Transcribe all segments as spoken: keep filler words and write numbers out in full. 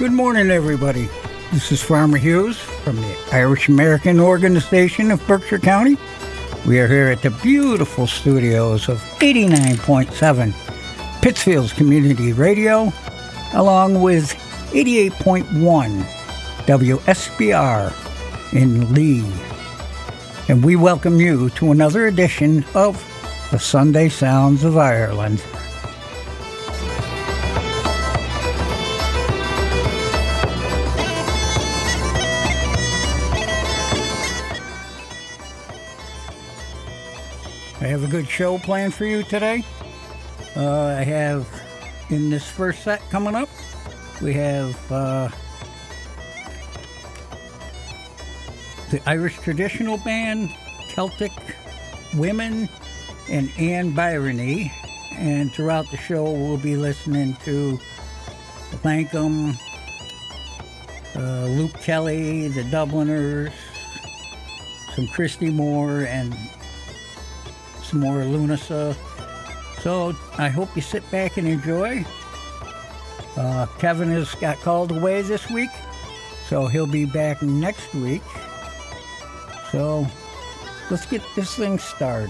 Good morning, everybody. This is Farmer Hughes from the Irish American Organization of Berkshire County. We are here at the beautiful studios of eighty-nine point seven Pittsfield's Community Radio, along with eighty-eight point one W S B R in Lee. And we welcome you to another edition of the Sunday Sounds of Ireland. I have a good show planned for you today. Uh, I have, in this first set coming up, we have uh, the Irish Traditional Band, Celtic Women, and Anne Byrony. And throughout the show, we'll be listening to Lankum, uh, Luke Kelly, the Dubliners, some Christy Moore, and some more Lunasa. So I hope you sit back and enjoy. Uh, Kevin has got called away this week, so he'll be back next week. So let's get this thing started.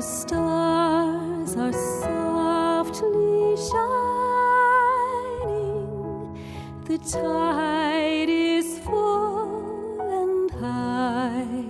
The stars are softly shining. The tide is full and high.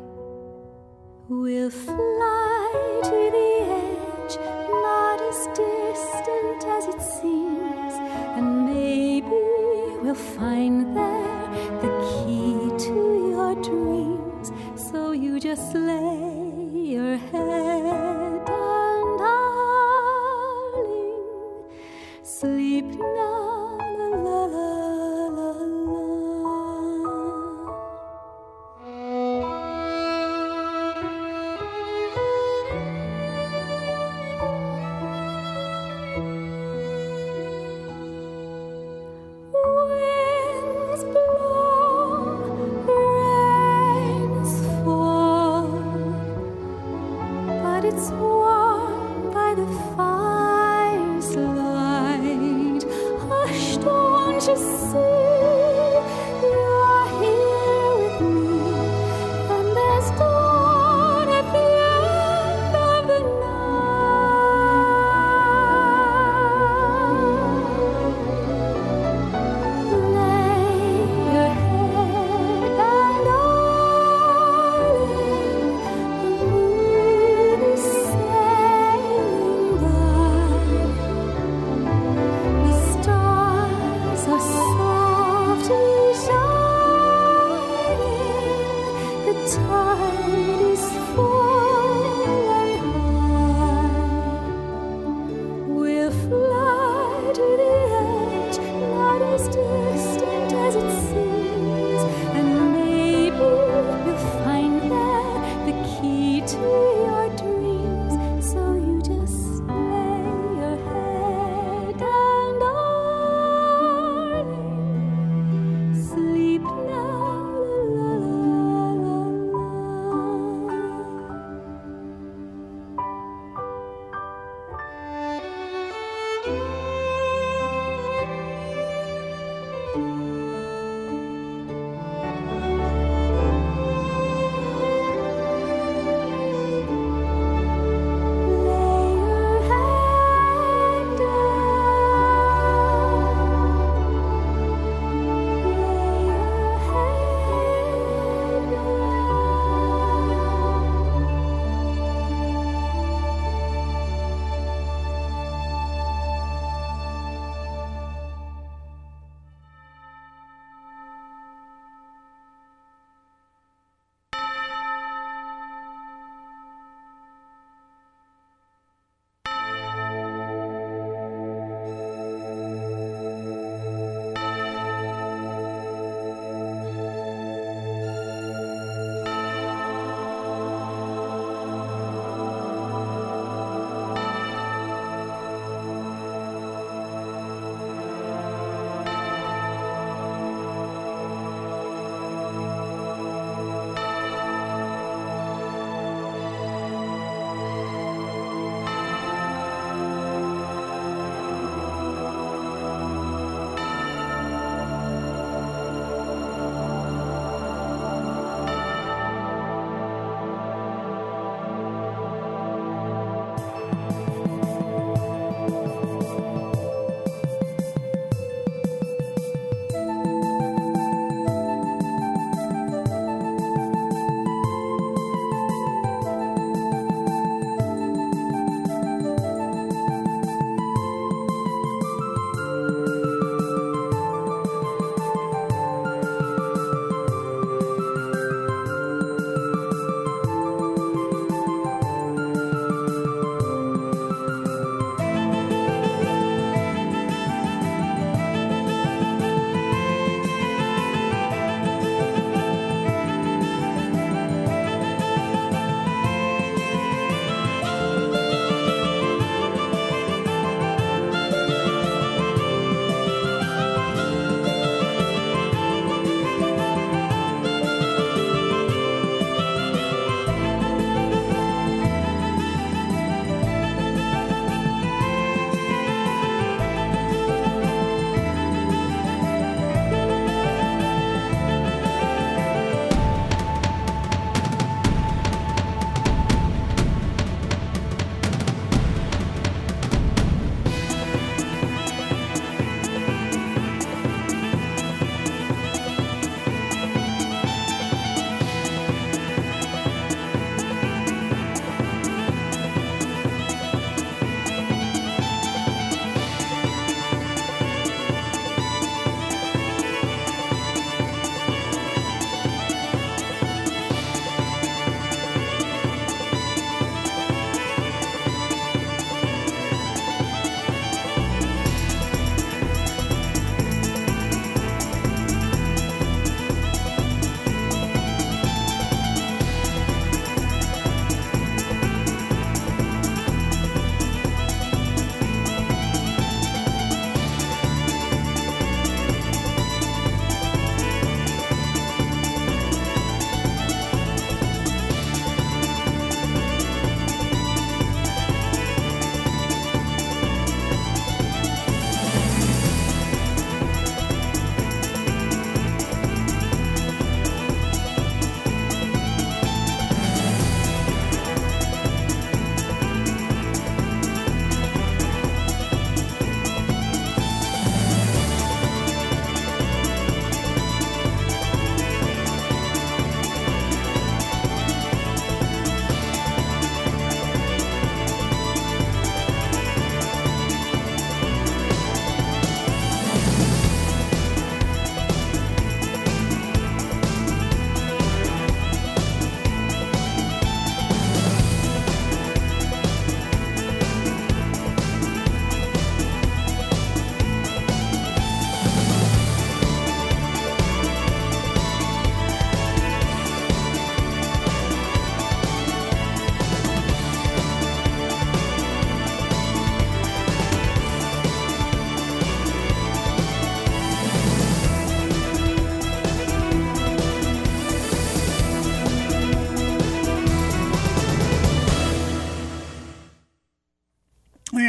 We'll fly to the edge, not as distant as it seems, and maybe we'll find there the key to your dreams. So you just lay your head down, darling. Sleep now, la la la la Winds blow, rains fall, but it's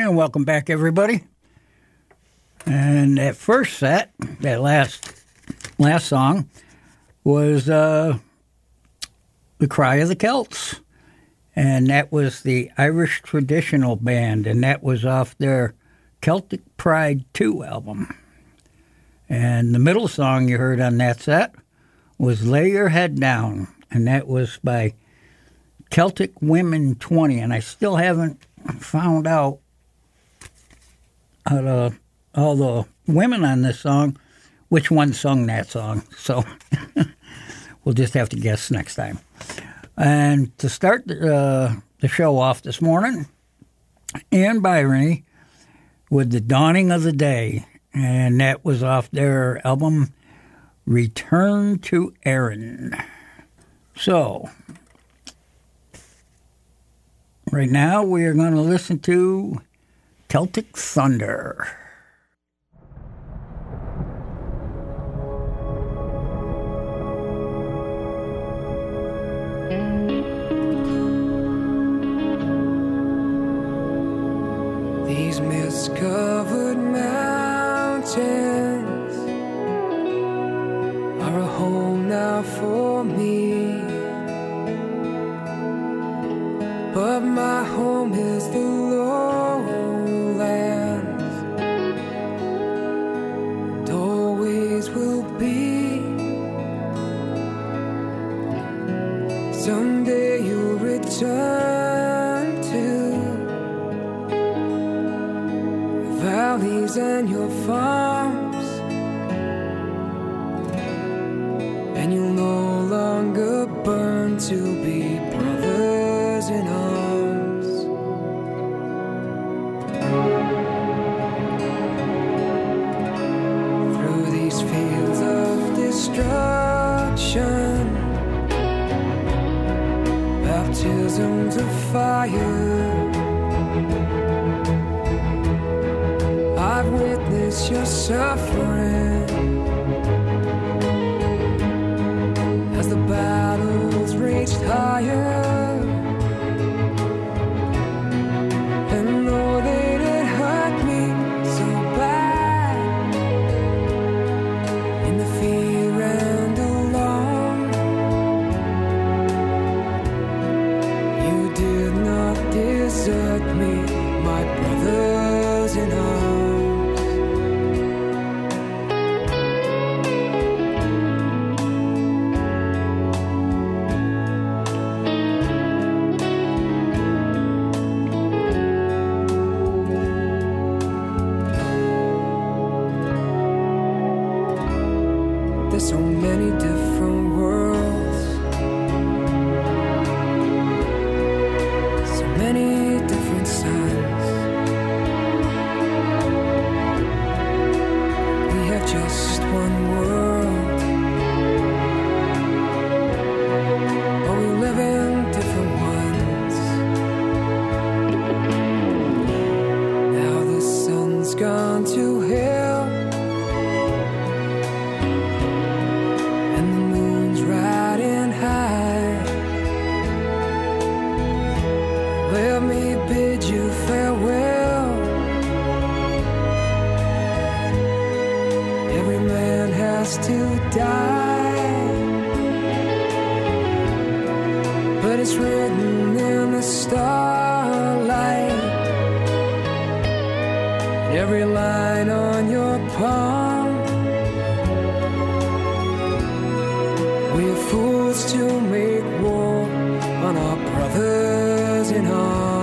And welcome back, everybody. And that first set, that last last song, was uh, The Cry of the Celts. And that was the Irish Traditional Band, and that was off their Celtic Pride two album. And the middle song you heard on that set was Lay Your Head Down, and that was by Celtic Women twenty. And I still haven't found out out of all the women on this song which one sung that song. So we'll just have to guess next time. And to start the, uh, the show off this morning, Anne Byrne with The Dawning of the Day, and that was off their album Return to Erin. So, right now we are going to listen to Celtic Thunder. These mist-covered mountains are a home now for me, but my home is the lowlands, and always will be. Someday you'll return to valleys and your farms, and you'll no longer burn to be brothers in arms. Through these fields of destruction, baptisms of fire, I've witnessed your suffering as the battles raged higher. And though they did hurt me so bad, in the fear and alone, you did not desert me, my brothers in arms. There's so many different worlds, so many different suns. We have just one world, but we live in different ones. Now the sun's gone to hell, riding high. Let me bid you farewell. Every man has to die, but it's written in the starlight. Every line on your palm, we're fools to make war on our brothers in arms.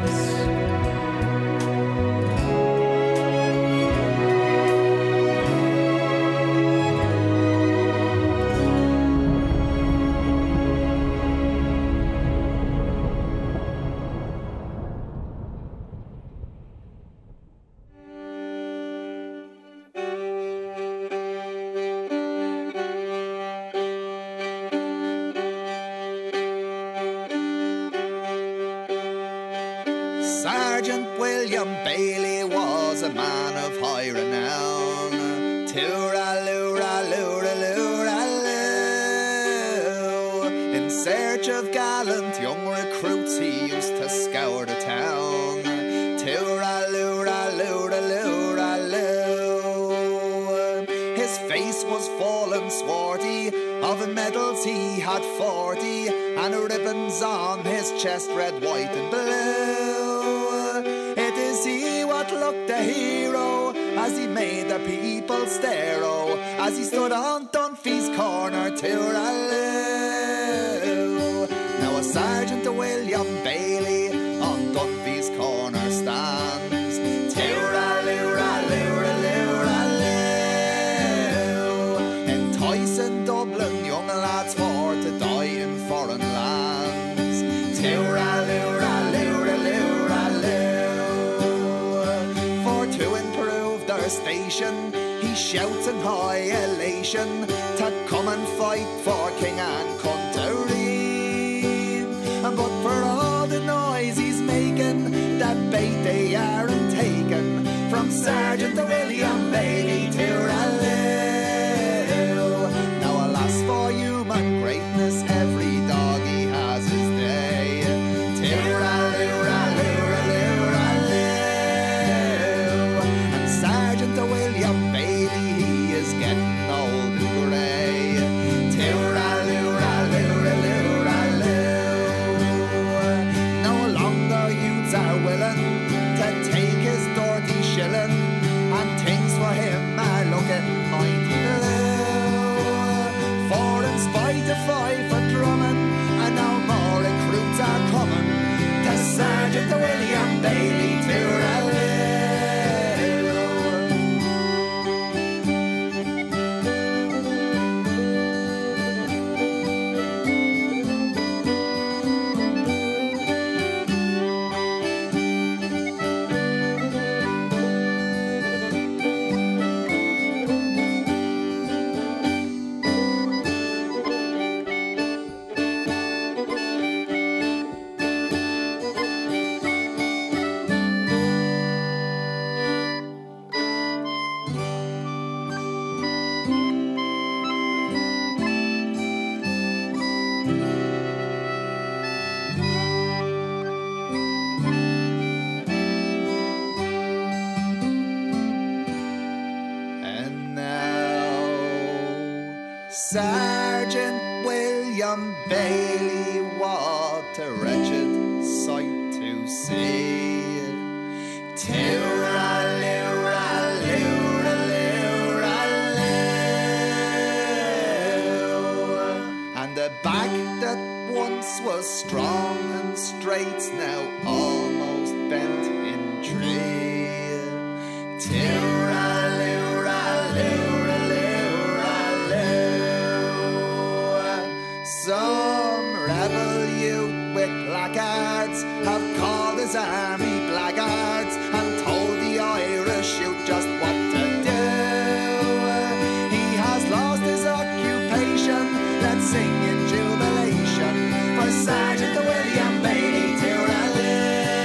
Sergeant William Bailey was a man of high renown. Tooraloo-ra-loo-ra-loo-ra-loo. In search of gallant young recruits, he used to scour the town. Tooraloo had forty, and ribbons on his chest, red, white and blue. It is he what looked a hero, as he made the people stare, oh, as he stood on Dunphy's corner, tooraloo. Now a Sergeant William Bailey on Dunphy's corner stands, tooraloo, raloo, raloo, raloo, enticing Dublin young lads for to die in foreign lands, tooraloo, raloo, raloo, raloo. For to improve their station, he shouts in high elation to come and fight for king and country. But for all the noise he's making, that bait they aren't taken from Sergeant William Bailey, tooraloo. Now alas for human greatness, every dog he has his day, tooraloo, raloo, raloo, raloo. And Sergeant William Bailey, he is getting old and grey, tooraloo, raloo, raloo, raloo. No longer youths are willing to take his dirty shilling, and things for him are looking mighty blue. For in spite of five for drumming, and now more recruits are coming to Sergeant William Bailey, tooraloo. Sergeant William Bailey, what a wretched sight to see. Tooraloo, raloo, raloo, raloo. And the back that once was strong and straight's now almost bent in tree. Tooraloo, raloo. Some rebel youth with placards have called his army blackguards and told the Irish youth just what to do. He has lost his occupation, let's sing in jubilation for Sergeant William Bailey, tooraloo.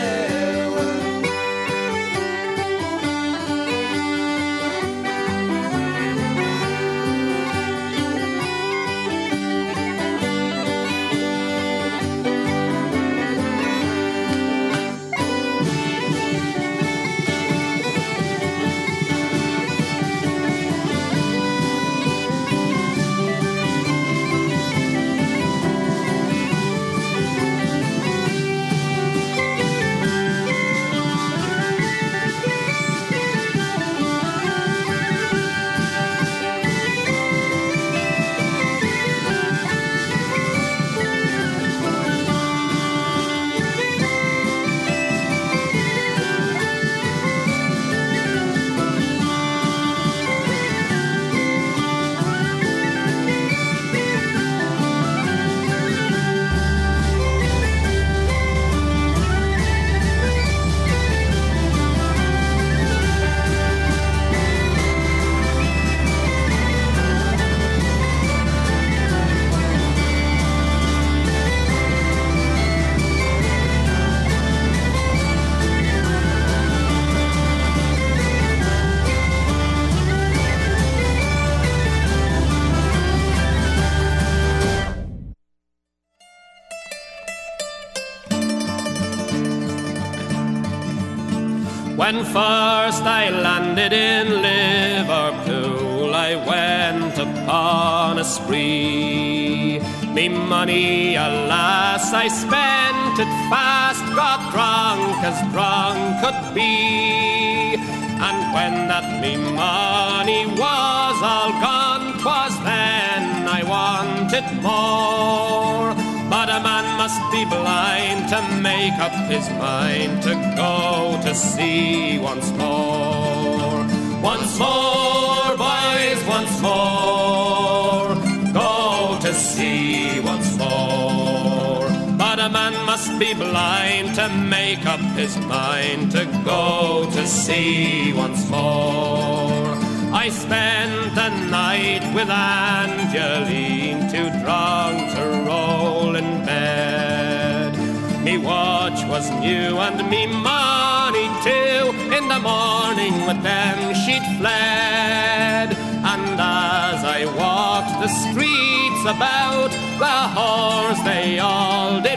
When first I landed in Liverpool, I went upon a spree. Me money, alas, I spent it fast, got drunk as drunk could be. And when that me money was all gone, 'twas then I wanted more. But a man must be blind to make up his mind to go to sea once more. Once more, boys, once more, go to sea once more. But a man must be blind to make up his mind to go to sea once more. I spent the night with Angeline, too drunk to roll in bed. Me watch was new and me money too. In the morning with them she'd fled. And as I walked the streets about, the whores they all did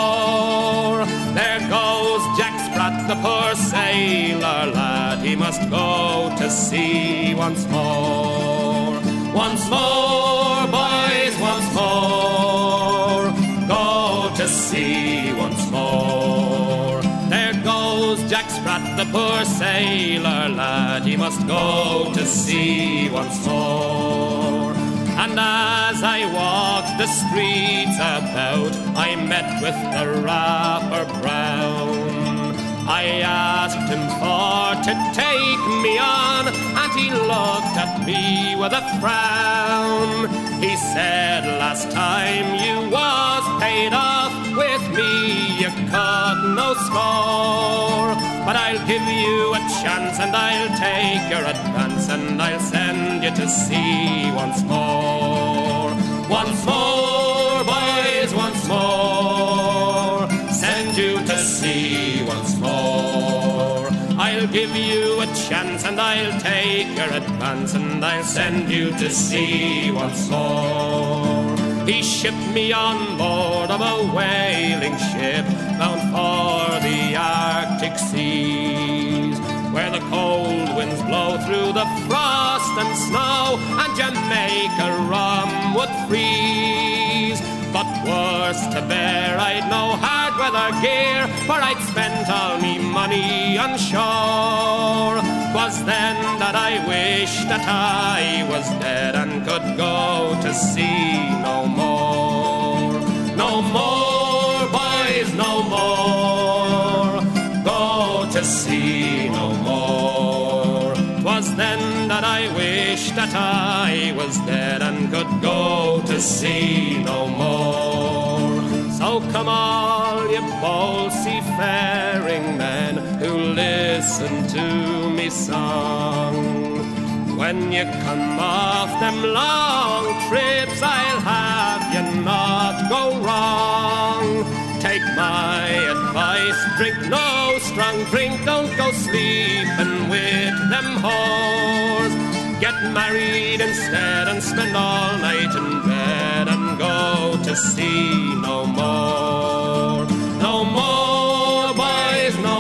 roar. There goes Jack Sprat, the poor sailor lad, he must go to sea once more. Once more, boys, once more, go to sea once more. There goes Jack Sprat, the poor sailor lad, he must go to sea once more. And as I walked the streets about, I met with the Rapper Brown. I asked him for to take me on, and he looked at me with a frown. He said, last time you was paid off, with me you could no score. But I'll give you a chance and I'll take your advance, and I'll send you to sea once more. Once more, boys, once more, send you to sea once more. I'll give you a chance and I'll take your advance, and I'll send you to sea once more. He shipped me on board of a whaling ship bound for the Arctic seas, where the cold winds blow through the frost and snow, and Jamaica rum would freeze. But worse to bear, I'd no hard weather gear, for I'd spent all me money on shore. 'Twas then that I wished that I was dead and could go to sea no more. No more, boys, no more, go to sea no more. 'Twas then that I wished that I was dead and could go to sea no more. So come all you bold seafaring men who listen to me song. When you come off them long trips, I'll have you not go wrong. Take my advice, drink no strong drink, don't go sleeping with them whores. Get married instead and spend all night in bed, and go to sea no more. No more, boys, no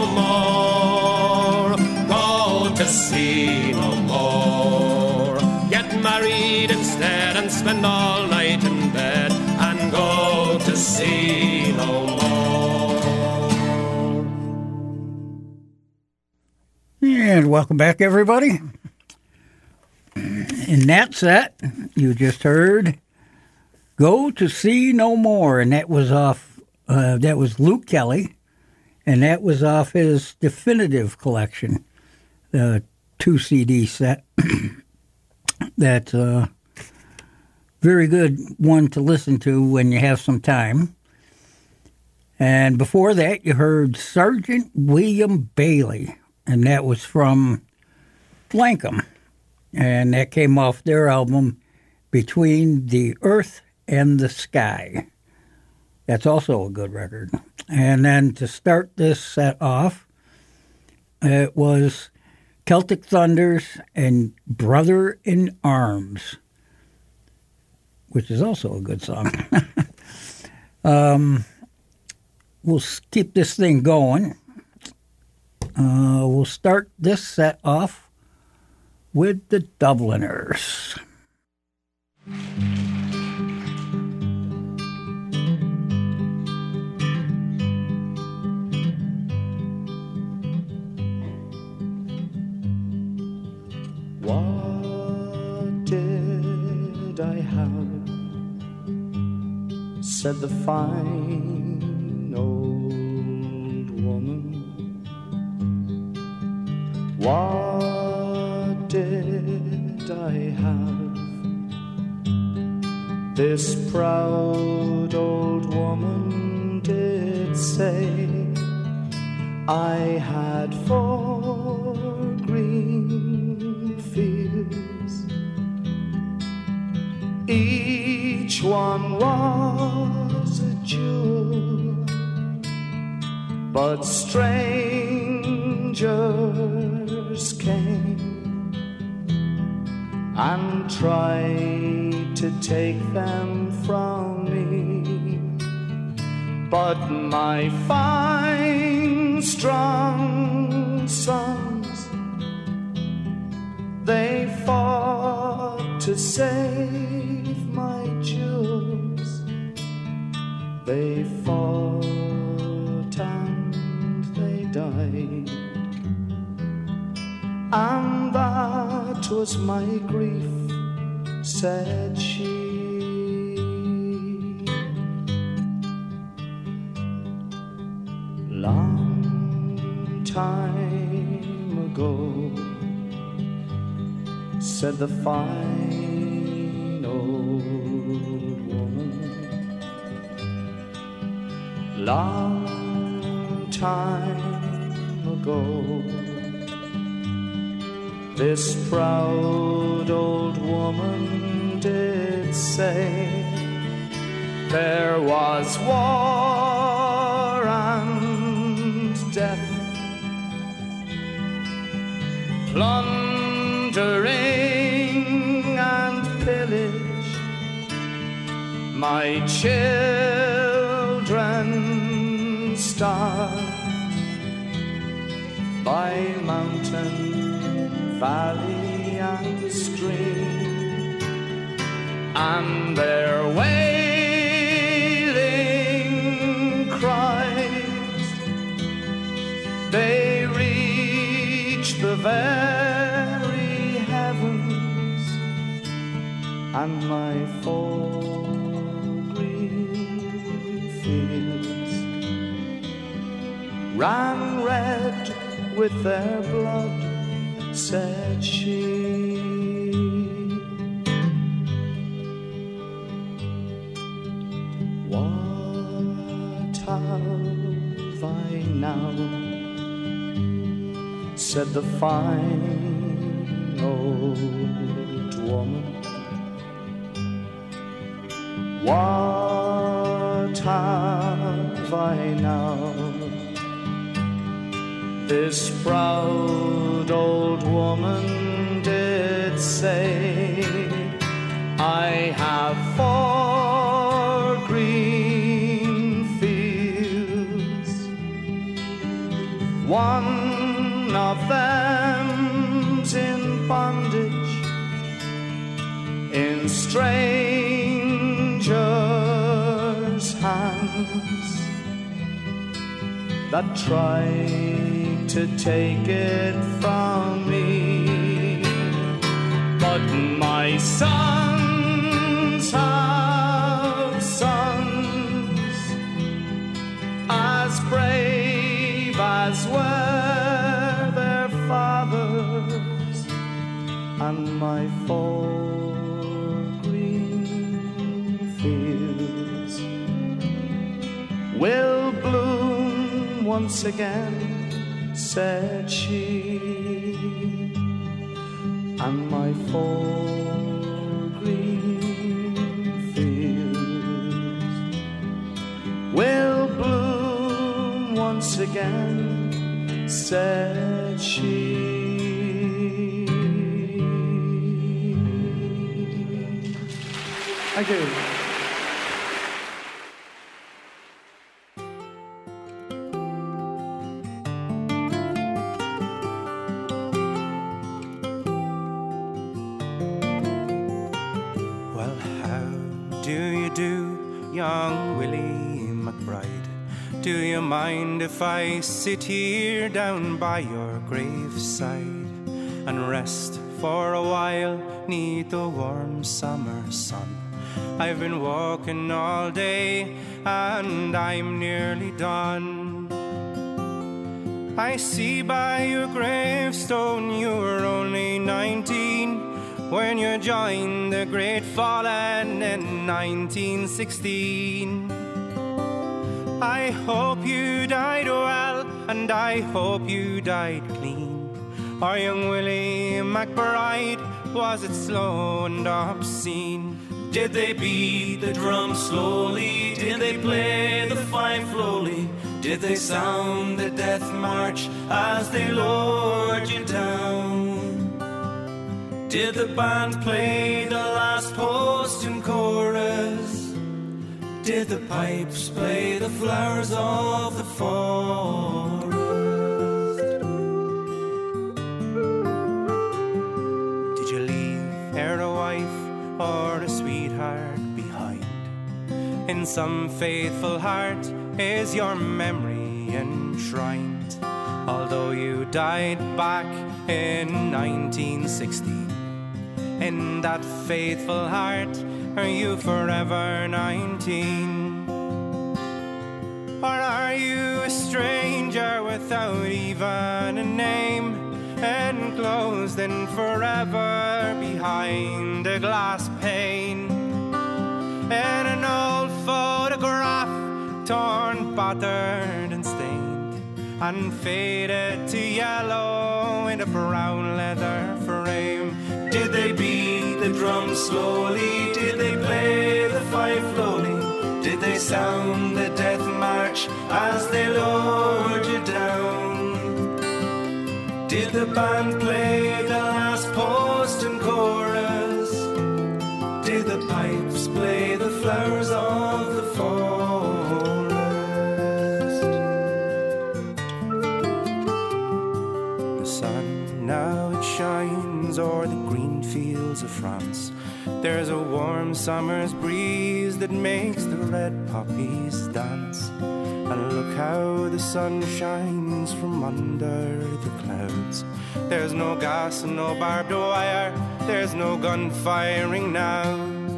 more, go to sea no more. Get married instead and spend all night in bed, and go to sea no more. And welcome back, everybody. In that set, you just heard Go to Sea No More, and that was off, uh, that was Luke Kelly, and that was off his Definitive collection, the two C D set. That's a very good one to listen to when you have some time. And before that, you heard Sergeant William Bailey, and that was from Blankham. And that came off their album, Between the Earth and the Sky. That's also a good record. And then to start this set off, it was Celtic Thunders and Brother in Arms, which is also a good song. um, we'll keep this thing going. Uh, we'll start this set off with the Dubliners. said the fine old woman. What did I have? This proud old woman did say I had four green fields, each one was a jewel, but strangers came and tried to take them from me. But my fine, strong sons, they fought to save my jewels. They fought and they died, and that was my grief, said she. Long time ago, said the fine old woman. Long time ago, this proud old woman did say there was war and death, plundering and pillage. My children starved by mountain, valley and stream, and their wailing cries, they reach the very heavens, and my four green fields ran red with their blood, said she. What have I now? Said the fine old woman. What have I now? This proud old woman did say I have four green fields, one of them's in bondage, in strangers' hands that try to take it from me. But my sons have sons as brave as were their fathers, and my four green fields will bloom once again, said she, and my four green fields will bloom once again, said she. Thank you. Young Willie McBride, do you mind if I sit here down by your graveside and rest for a while 'neath the warm summer sun? I've been walking all day and I'm nearly done. I see by your gravestone you were only nineteen when you joined the Great Fallen in nineteen sixteen. I hope you died well, and I hope you died clean. Our young Willie McBride, was it slow and obscene? Did they beat the drum slowly? Did they play the fife lowly? Did they sound the death march as they lowered you down? Did the band play the last post and chorus? Did the pipes play the flowers of the forest? Did you leave her a wife or a sweetheart behind? In some faithful heart is your memory enshrined, although you died back in nineteen sixteen. In that faithful heart are you forever nineteen? Or are you a stranger without even a name, enclosed in forever behind a glass pane? In an old photograph, torn, battered and stained, and faded to yellow in a brown leather frame. Did they beat the drum slowly? Did they play the fife lowly? Did they sound the death march as they lowered you down? Did the band play the last post and chorus? Did the pipes play the flowers of the forest? The sun now it shines o'er the green fields of France. There's a warm summer's breeze that makes the red poppies dance. And look how the sun shines from under the clouds. There's no gas and no barbed wire, there's no gun firing now.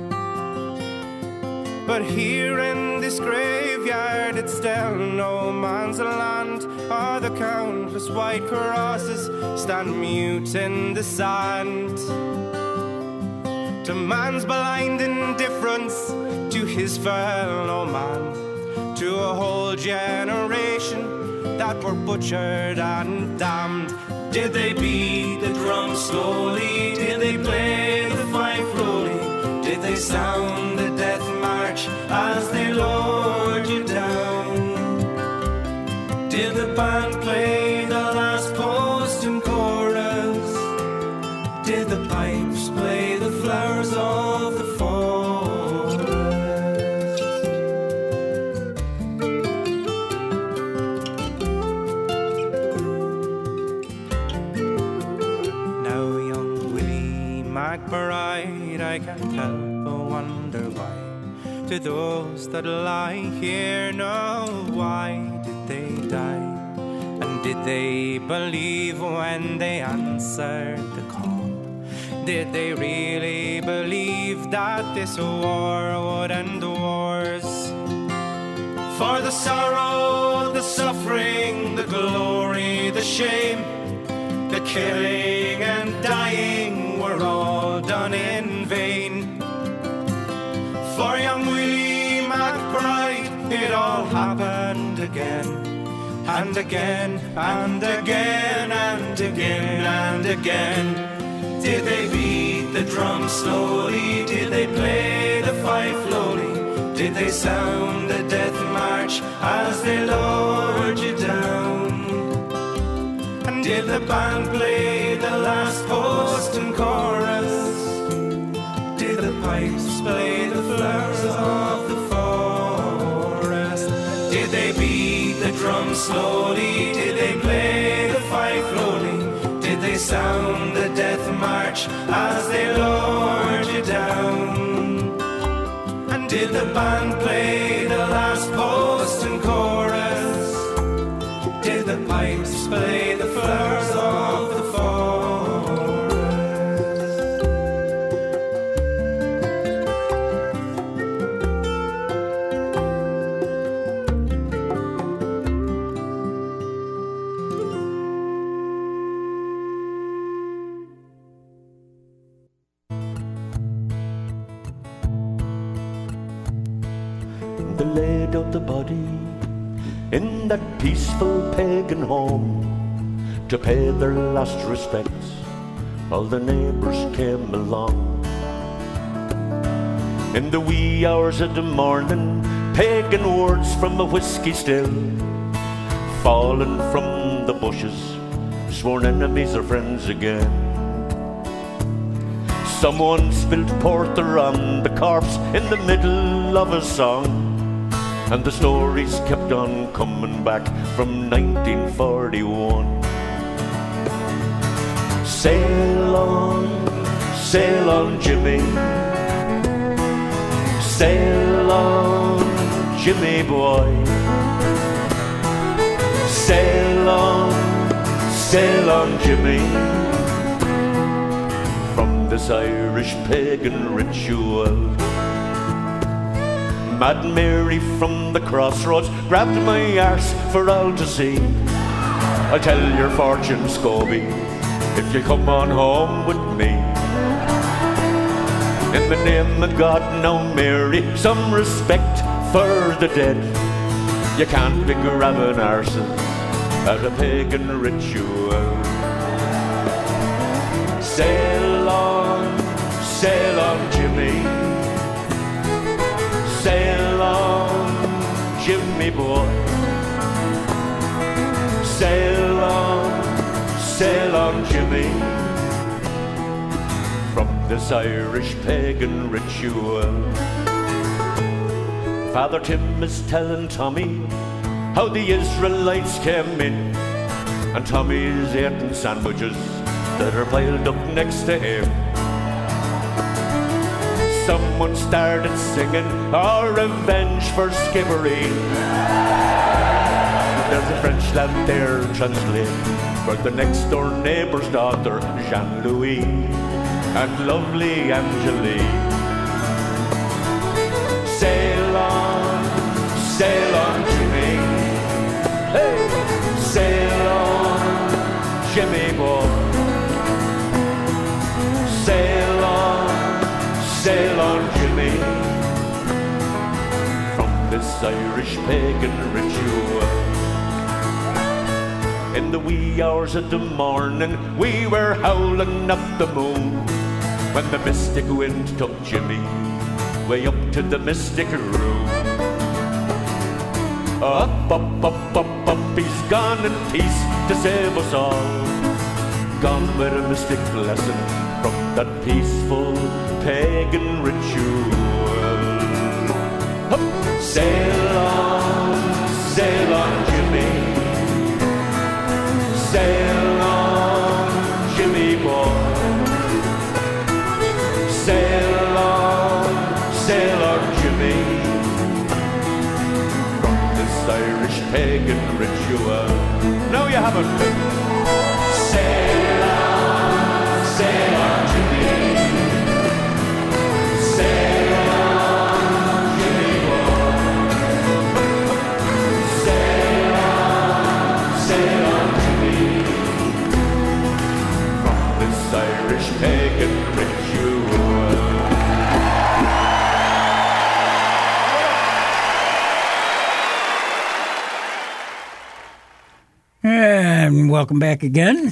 But here in this graveyard it's still no man's land. All the countless white crosses stand mute in the sand. To man's blind indifference to his fellow man, to a whole generation that were butchered and damned. Did they beat the drum slowly? Did they play the fife lowly? Did they sound the death march as they lowered you down? Did the band play the last post and chorus? Did the pipes play the flowers of the forest? Now young Willie McBride, I can't help but wonder why. To those that lie here know, why did they die? And did they believe when they answered the call? Did they really believe that this war would end wars? For the sorrow, the suffering, the glory, the shame, the killing and dying were all done in vain. For young Willie McBride, it all happened again, and again, and again, and again, and again. Did they beat the drum slowly? Did they play the fife lowly? Did they sound the death march as they lowered you down? And did the band play the last post and chorus? Did the pipes play the flowers of the forest? Did they beat the drum slowly? Did they play the fife lowly? Did they sound the death march as they lowered you down? And did the band play the last post and chorus? Did the pipes play the flowers of the forest? laid out the body in that peaceful pagan home to pay their last respects. All the neighbours came along. In the wee hours of the morning, pagan words from a whiskey still, falling from the bushes, sworn enemies or friends again. Someone spilled porter on the corpse in the middle of a song, and the stories kept on coming back from nineteen forty-one. Sail on, sail on, Jimmy. Sail on, Jimmy boy. Sail on, sail on, Jimmy. From this Irish pagan ritual, Mad Mary from the crossroads grabbed my arse for all to see. I'll tell your fortune, Scobie, if you come on home with me. In the name of God, now Mary, some respect for the dead. You can't be grabbing arses at a pagan ritual. Sail on, sail on, Jimmy. Sail on, Jimmy boy. Sail on, sail on, Jimmy. From this Irish pagan ritual, Father Tim is telling Tommy how the Israelites came in, and Tommy's eating sandwiches that are piled up next to him. Someone started singing our revenge for Skibbereen. There's a French lad there translating for the next door neighbour's daughter, Jean-Louis and lovely Angeline. Sail on, sail on, Jimmy. Hey, sail on, Jimmy boy. Sail on, sail on, Jimmy. From this Irish pagan ritual. In the wee hours of the morning, we were howling up the moon when the mystic wind took Jimmy way up to the mystic room. Up, up, up, up, up, he's gone in peace to save us all. Gone with a mystic lesson from that peaceful pagan ritual. Up. Sail on, sail on, Jimmy. Sail on, Jimmy boy. Sail on, sail on, Jimmy. From this Irish pagan ritual. No, you haven't. Sail on, sail on, Jimmy. Sail on, Jimmy boy. Sail on, sail on, Jimmy. From this Irish pagan ritual. And welcome back again.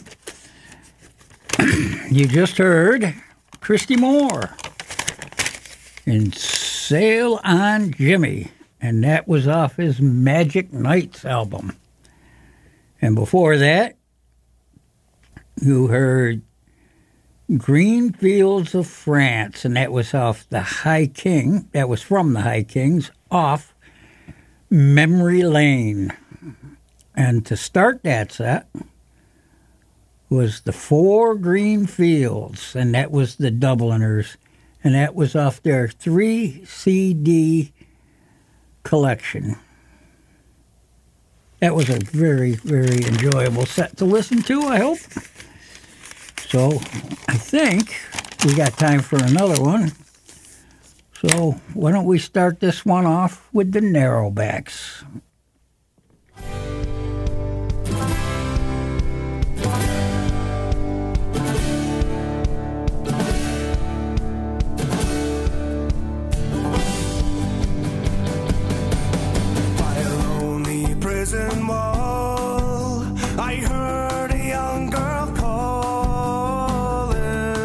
You just heard Christy Moore and Sail on Jimmy, and that was off his Magic Nights album. And before that, you heard Green Fields of France, and that was off the High King, that was from the High Kings, off Memory Lane. And to start that set was the Four Green Fields, and that was the Dubliners, and that was off their three C D collection. That was a very, very enjoyable set to listen to, I hope. So I think we got time for another one. So why don't we start this one off with the Narrowbacks. wall, I heard a young girl calling.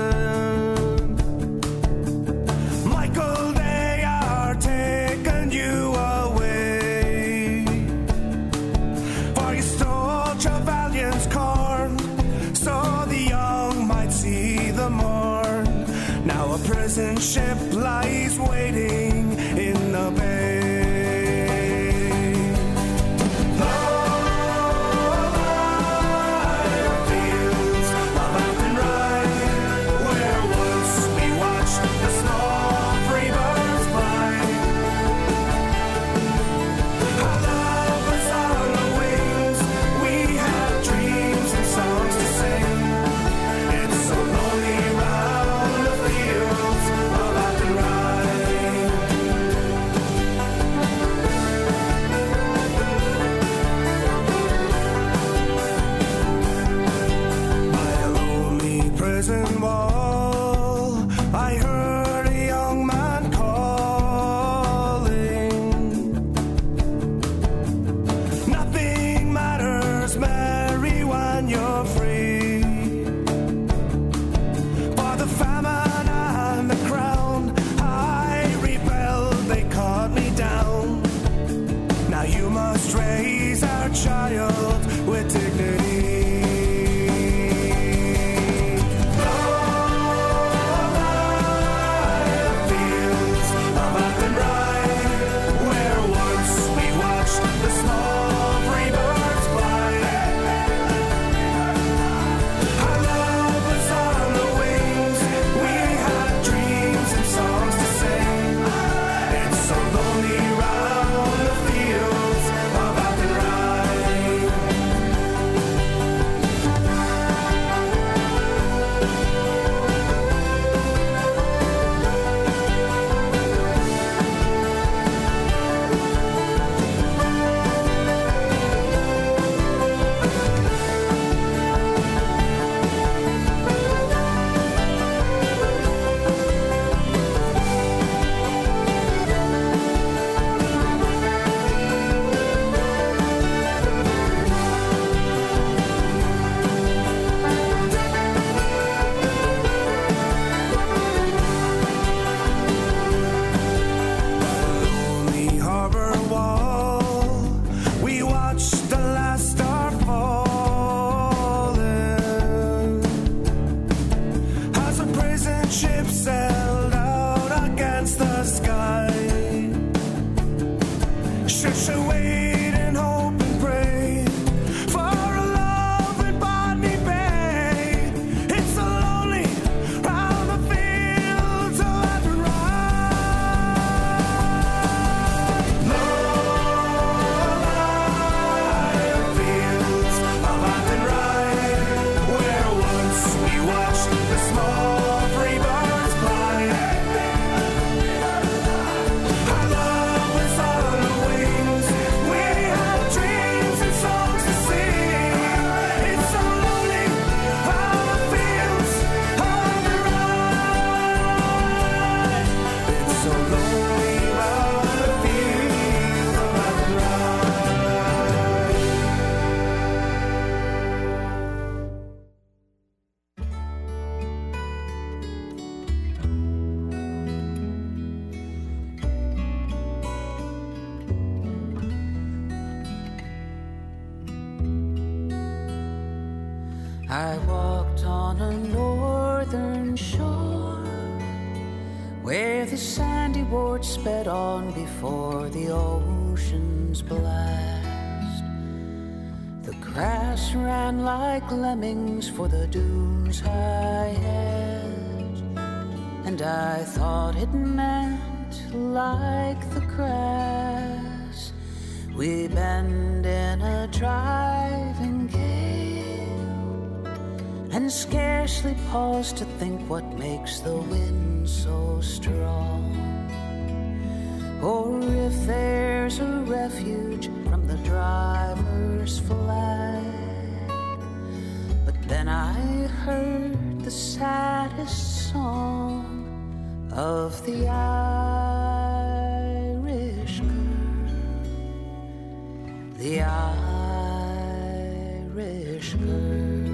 Michael, they are taking you away, for you stole Trevelyan's corn, so the young might see the morn. Now a prison ship lies waiting in the bay. Child with dignity. Fields of Athenry, where once we watched the small free birds fly. Our love was on the wings, we had dreams and songs to sing. It's so lonely round the fields of Athenry. I walked on a northern shore where the sandy ward sped on before the ocean's blast. The grass ran like lemmings for the dunes' high edge, and I thought it meant like the grass we bend in a driving gale, and scarcely pause to think what makes the wind so strong, or if there's a refuge from the driver's flag. But then I heard the saddest song of the Irish girl, the Irish Irish girl.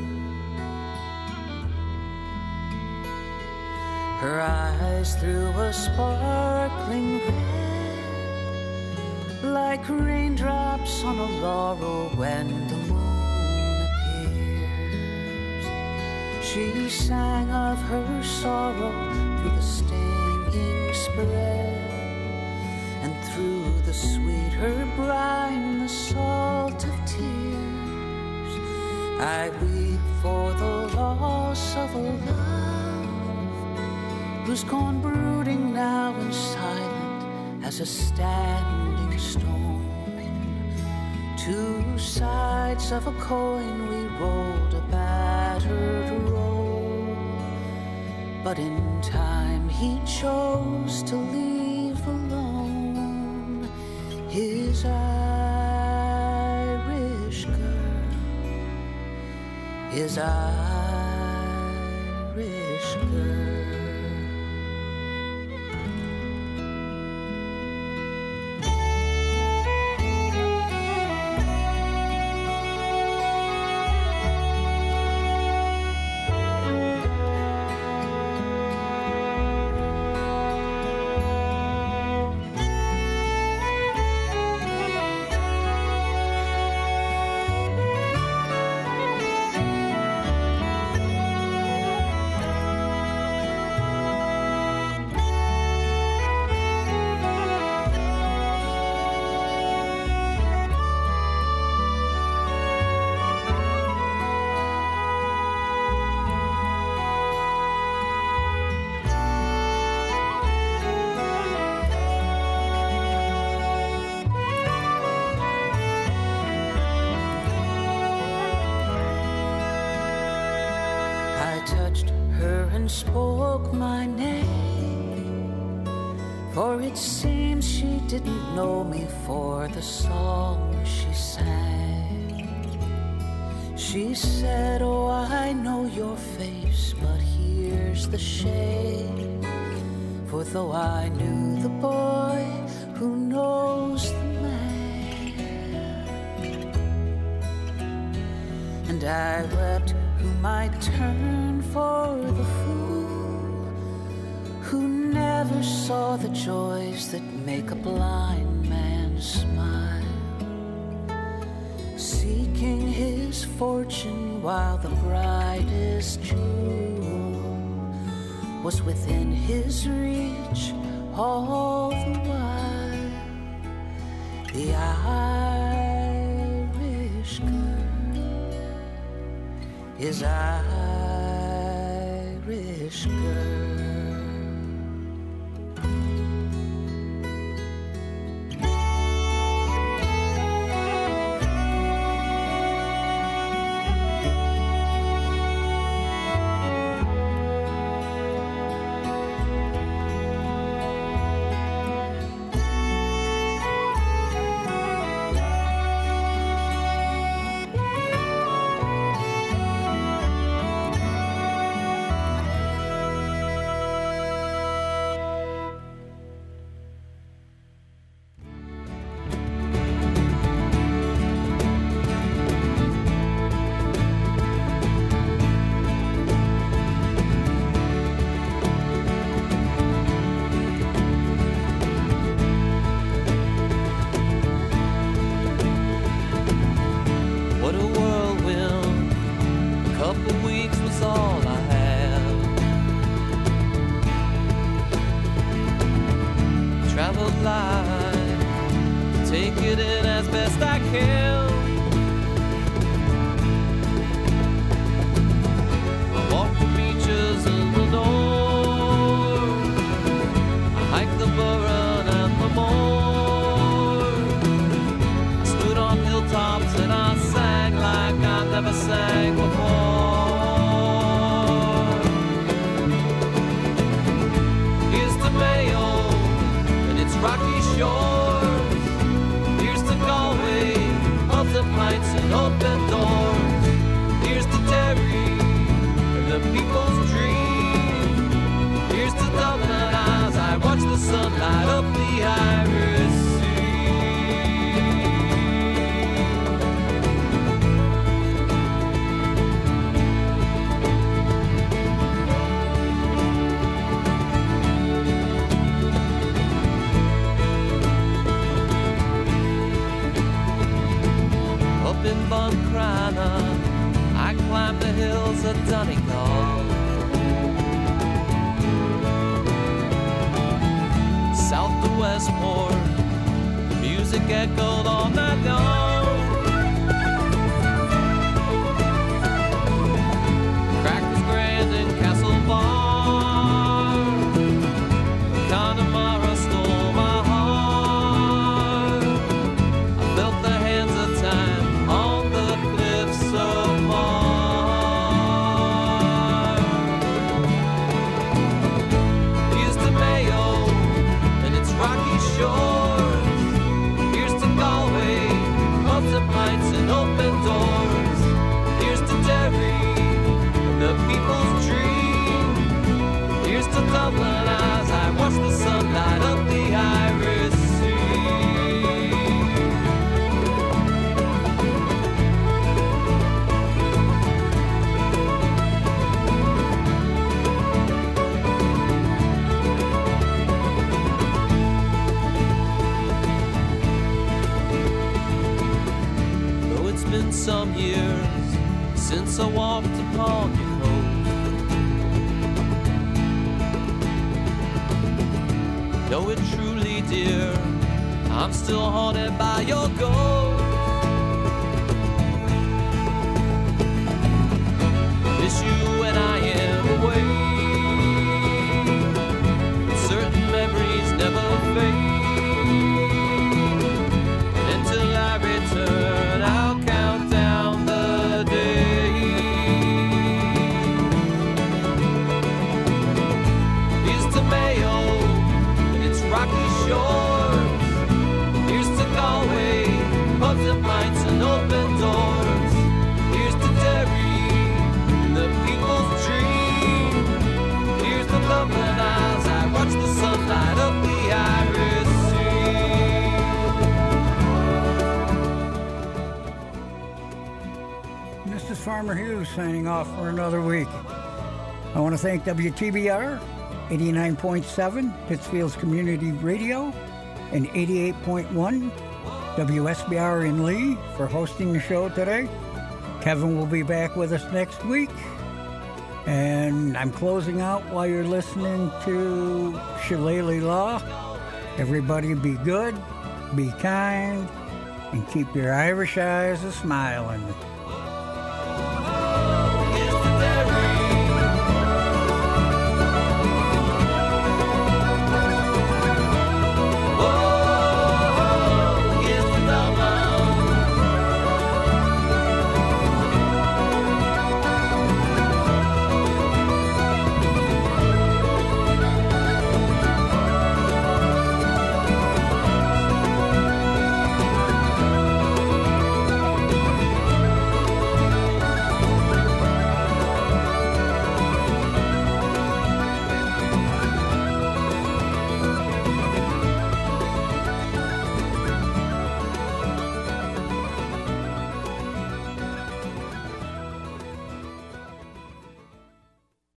Her eyes through a sparkling red, like raindrops on a laurel when the moon appears. She sang of her sorrow through the stinging spread, and through the sweet her brine, the salt of tears. I weep for the loss of a love who's gone brooding now and silent as a standing stone. Two sides of a coin we rolled a battered roll, but in time he chose to leave alone his Irish girl, his Irish girl. Spoke my name, for it seems she didn't know me for the song she sang. She said, oh, I know your face, but here's the shame. For though I knew the boy, who knows the man? And I wept who might turn for the fool, who never saw the joys that make a blind man smile, seeking his fortune while the brightest jewel was within his reach all the while. The Irish girl, his Irish girl. in Buncrana, I climbed the hills of Donegal. South to Westport, the music echoed all night long. Crackers Grand and Castle Bar, Connemara stole my heart. I felt the hands of time on the cliffs of Mar. Here's to Mayo and its rocky shores. Here's to Galway, pubs and pints and open doors. Here's to Derry, the people's dream. Here's to Dublin as I watch the sun light up the Irish Though it's been some years since I walked upon your coast, know it truly, dear, I'm still haunted by your ghost. Miss you when I am away. Certain memories never fade. Until I return, I'll count down the days. Here's to Mayo and its rocky shores. Here's to Galway, pubs and pints and open doors. Here's to Derry, the people's dream. Here's to Dublin as I watch the sun light up the Irish Sea. This is Farmer Hughes signing off for another week. I want to thank W T B R eighty-nine point seven, Pittsfield's Community Radio, and eighty-eight point one, W S B R in Lee for hosting the show today. Kevin will be back with us next week. And I'm closing out while you're listening to Shillelagh Law. Everybody be good, be kind, and keep your Irish eyes a-smiling.